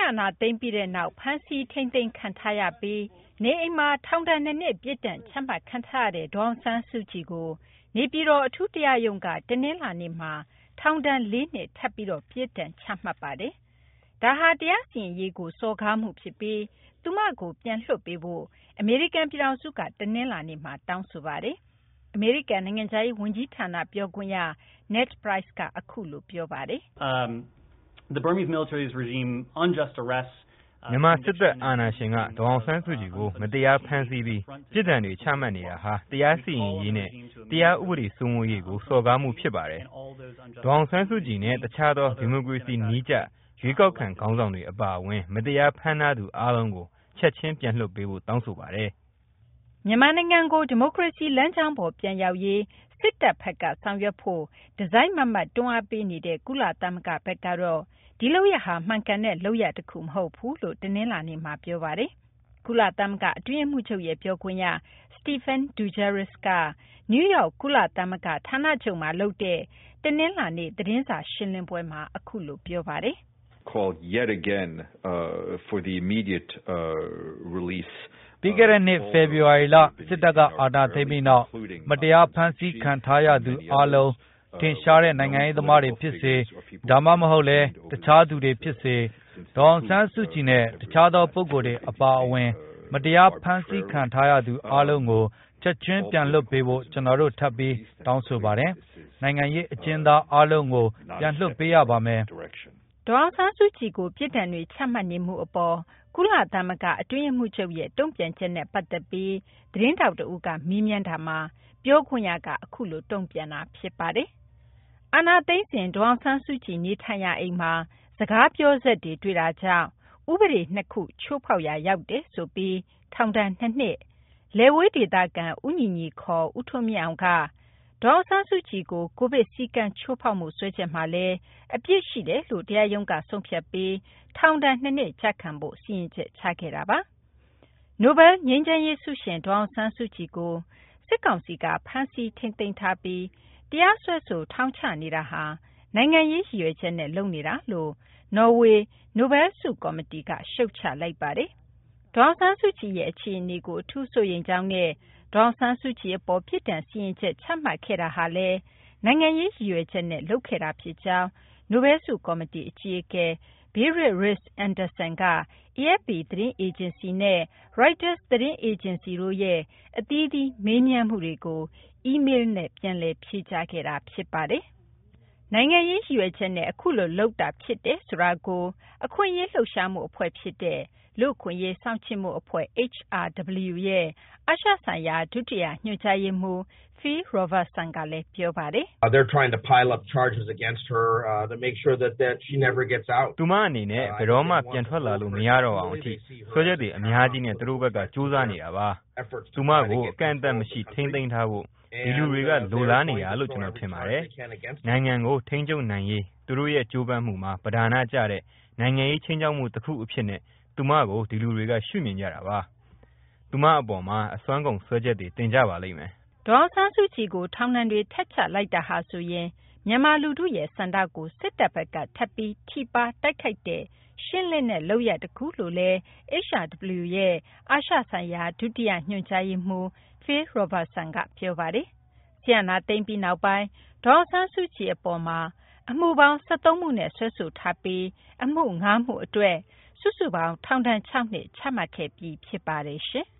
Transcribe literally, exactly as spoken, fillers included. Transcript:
အာဏာသိမ်းပြီးတဲ့နောက်ဖမ်းဆီးထိန်းသိမ်းခံထားရပြီးနေအိမ်မှာထောင်ဒဏ်နှစ်နှစ်ပြစ်ဒဏ်ချမှတ်ခံထားရတဲ့ဒေါ်အောင်ဆန်းစုကြည်ကိုနေပြည်တော်အထူးတရားရုံးကတနင်္လာနေ့မှာထောင်ဒဏ်လေးနှစ်ထပ်ပြီးပြစ်ဒဏ်ချမှတ်ပါတယ်။ဒါဟာတရားစီရင်ရေးကိုစော်ကားမှုဖြစ်ပြီးသူမကိုပြန်လွှတ်ပေးဖို့အမေရိကန်ပြည်ထောင်စုကတနင်္လာနေ့မှာတောင်းဆိုပါတယ်။အမေရိကန်နိုင်ငံခြားရေးဝန်ကြီးဌာနပြောခွင့်ရ Ned Price ကအခုလိုပြောပါတယ်။ um, The Burmese military's regime unjust arrests မြန်မာစစ်တပ်အာဏာရှင်ကဒေါ်အောင်ဆန်းစုကြည်ကိုမတရားဖမ်းဆီးပြီးပြည်ထံတွေချမှတ်နေတာဟာတရားစီရင်ရေးနဲ့တရားဥပဒေစိုးမိုးရေးကိုစော်ကားမှုဖြစ်ပါတယ်။ဒေါ်အောင်ဆန်းစုကြည်နဲ့တခြားသောဒီမိုကရေစီနည်းကျရွေးကောက်ခံခေါင်းဆောင်တွေအပါအဝင်မတရားဖမ်းထားသူအားလုံးကိုချက်ချင်းပြန်လွှတ်ပေးဖို့တောင်းဆိုပါတယ်။မြန်မာနိုင်ငံကိုဒီမိုကရေစီလမ်းကြောင်းပေါ်ပြန်ရောက်ရေးစစ်တပ်ဘက်ကဆောင်ရွက်ဖို့ဒီဇိုင်းမမတ်တွန်းအားပေးနေတဲ့ကုလသမဂ္ဂဘက်ကတော့ဒီလုပ်ရဟာမှန်ကန်တဲ့လုပ်ရတစ်ခုမဟုတ်ဘူးလို့တနင်္လာနေ့မှာပြောပါတယ်။ကုလသမဂ္ဂအတွင်းမှုချုပ်ရဲ့ပြောခွင့်ရ Stephane Dujarric ကနယူးယောက်ကုလသမဂ္ဂဌာနချုပ်မှာလုပ်တဲ့တနင်္လာနေ့သတင်းစာရှင်းလင်းပွဲမှာအခုလိုပြောပါတယ်။ called yet again uh, for the immediate uh, release ပြီးခဲ့တဲ့နှစ်ဖေဖော်ဝါရီလစစ်တပ်ကအာဏာသိမ်းပြီးနောက်မတရားဖမ်းဆီးခံထားရသူအားလုံးထင်ရှားတဲ့နိုင်ငံရေးသမားတွေဖြစ်စေဒါမှမဟုတ်လဲတခြားသူတွေဖြစ်စေဒေါ်အောင်ဆန်းစုကြည်နဲ့တခြားသောပုဂ္ဂိုလ်တွေအပါအဝင်မတရားဖမ်းဆီးခံထားရသူအားလုံးကိုချက်ချင်းပြန်လွှတ်ပေးဖို့ကျွန်တော်တို့ထပ်ပြီးတောင်းဆိုပါတယ်။နိုင်ငံရေးအကျဉ်းသားအားလုံးကိုပြန်လွှတ်ပေးရပါမယ်။ဒေါ်အောင်ဆန်းစုကြည်ကိုပြည်ထံတွေချမှတ်နေမှုအပေါ်ကုလသမဂ္ဂအတွင်းမှုချုပ်ရဲ့တုံ့ပြန်ချက်နဲ့ပတ်သက်ပြီးသတင်းတောက်တဦးကမေးမြန်းတာမှာပြောခွင့်ရကအခုလိုတုံ့ပြန်တာဖြစ်ပါတယ်။အာဏာသိမ်းစဉ်ဒေါ်အောင်ဆန်းစုကြည်နေထိုင်ရာအိမ်မှာစကားပြောဆက်တွေတွေ့တာကြောင့်ဥပဒေနှစ်ခုချိုးဖောက်ရာရောက်တယ်ဆိုပြီးထောင်ဒဏ်နှစ်နှစ်လယ်ဝေးဒေသခံဦးညီညီခေါ်ဦးထွန်းမြင့်အောင်ကဒေါ်အောင်ဆန်းစုကြည်ကိုကိုဗစ်စည်းကမ်းချိုးဖောက်မှုဆွဲချက်မှာလည်းအပြစ်ရှိတယ်လို့တရားရုံးကဆုံးဖြတ်ပြီးထောင်ဒဏ်နှစ်နှစ်ချခံဖို့စီရင်ချက်ချခဲ့တာပါ။နိုဘယ်ငြိမ်းချမ်းရေးဆုရှင်ဒေါ်အောင်ဆန်းစုကြည်ကိုစစ်ကောင်စီကဖမ်းဆီးထိန်းသိမ်းထားပြီးတရားစွဲဆိုထောင်ချနေတာဟာနိုင်ငံရေးရည်ရွယ်ချက်နဲ့လုပ်နေတာလို့နော်ဝေနိုဘယ်ဆုကော်မတီကရှုတ်ချလိုက်ပါတယ်။ဒေါ်အောင်ဆန်းစုကြည်ရဲ့အခြေအနေကိုအထူးဆိုရင်ကြောင်းနဲ့ဒေါ်အောင်ဆန်းစုကြည်အပေါ်ပြစ်ဒဏ်စီရင်ချက်ချမှတ်ခဲ့တာဟာလည်းနိုင်ငံရေးရည်ရွယ်ချက်နဲ့လုပ်ခဲ့တာဖြစ်ကြောင်းနိုဘယ်ဆုကော်မတီအကြီးအကဲ Berit Reiss-Andersen က A F P သတင်းအေဂျင်စီနဲ့ Reuters သတင်းအေဂျင်စီတို့ရဲ့အသီးသီးမေးမြန်းမှုတွေကိုအီးမေးလ်နဲ့ပြန်လည်ဖြေကြားခဲ့တာဖြစ်ပါတယ်။နိုင်ငံရေးရည်ရွယ်ချက်နဲ့အခုလိုလုပ်တာဖြစ်တယ်ဆိုတာကိုအခွင့်အရေးလှုပ်ရှားမှုအဖွဲ့ဖြစ်တဲ့လူ့အခွင့်အရေးစောင့်ကြည့်မှုအဖွဲ့ H R W ရဲ့အာရှဆိုင်ရာဒုတိယညွှန်ကြားရေးမှူး Phil Robertson ကလည်းပြောပါတယ်။ They're trying to pile up charges against her uh, to make sure that that she never gets out. သူမအနေနဲ့ဘယ်တော့မှပြန်ထွက်လာလို့မရတော့အောင်အထိဆွဲချက်တွေအများကြီးနဲ့သူတို့ဘက်ကစူးစမ်းနေတာပါ။သူမကိုအကန့်အသတ်မရှိထိန်းသိမ်းထားဖို့ဒီလူတွေကလိုလားနေတာလို့ကျွန်တော်ထင်ပါတယ်။နိုင်ငံကိုထိန်းချုပ်နိုင်ရေးသူတို့ရဲ့ကြိုးပမ်းမှုမှာပဓာနကျတဲ့နိုင်ငံရေးချင်းချောက်မှုတစ်ခုအဖြစ်နဲ့သူမကိုဒီလူတွေကရှုမြင်ကြတာပါ။သူမအပေါ်မှာအစွမ်းကုန်ဆွဲချက်တွေတင်ကြပါလိမ့်မယ်။ဒေါ်ဆန်းစုကြည်ကိုထောင်ဒဏ်တွေထပ်ချလိုက်တာဟာဆိုရင်မြန်မာလူထုရဲ့စန္ဒကိုစစ်တပ်ဘက်ကထပ်ပြီးထိပါတိုက်ခိုက်တဲ့ရှင်းလင်းတဲ့လုပ်ရတစ်ခုလို့လဲ H R W ရဲ့အာရှဆိုင်ရာဒုတိယညွှန်ကြားရေးမှူး Phil Robertson ကပြောပါတယ်။ဆီယနာသိမ့်ပြီးနောက်ပိုင်းဒေါ်ဆန်းစုကြည်အပေါ်မှာအမှုပေါင်း၁၃မှုနဲ့ဆွဲဆိုထားပြီးအမှု၅မှုအတွက်စုစုပေါင်းထောင်ဒဏ်၆နှစ်ချမှတ်ခဲ့ပြီးဖြစ်ပါတယ်ရှင်။